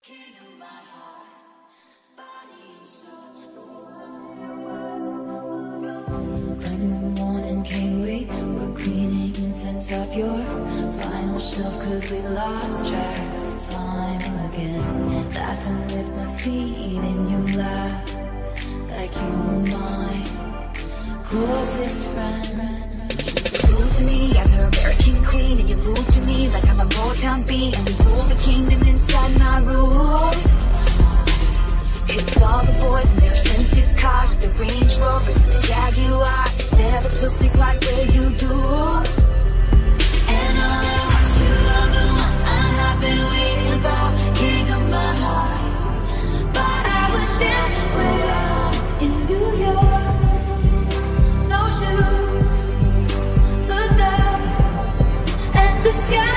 King of my heart, body and soul. When the morning came, we were cleaning incense off your vinyl shelf, 'cause we lost track of time again. Laughing with my feet in your lap, like you were my closest friend. Prove to me I'm her American queen, and you move to me like I'm a Motown beat, and we rule the kingdom inside my room. It's all the boys in their expensive cars, the Range Rovers and the Jaguars. Never took me quite where you do. And all I want you are the one I have been waiting for, king of my heart. But I was just way out in New York, no shoes, looked up at the sky.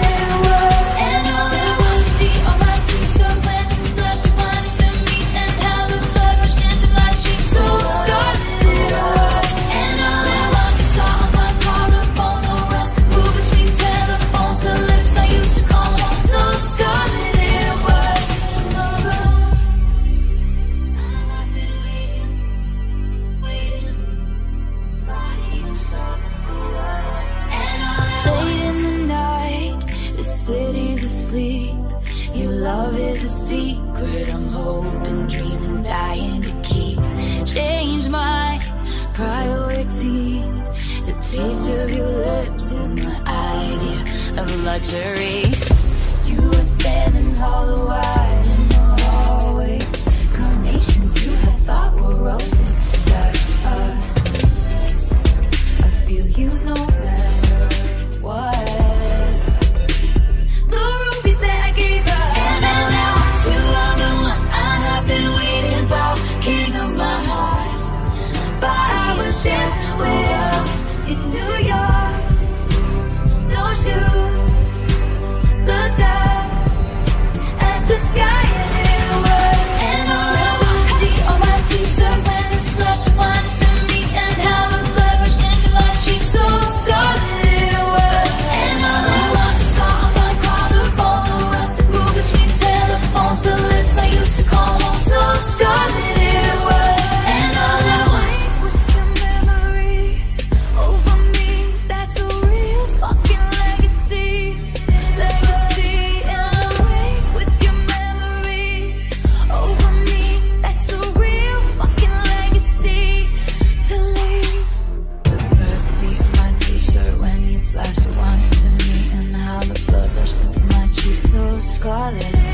Your love is a secret I'm hoping, dreaming, dying to keep. Change my priorities. The taste of your lips is my idea of luxury. You were standing hollow-eyed in the hallway. Carnations you had thought were roses, that's us. I feel you no matter what. Just way out in New York, no shoes, looked up at the sky and it was. And all I want is the on my t-shirt when it splashed upon to me, and how the blood rushed into my cheeks, so scarlet it was. And all I want is saw on my collarbone, the rust that grew between telephones, the lips I used to call home, so scarlet it was. And all I want scarlet.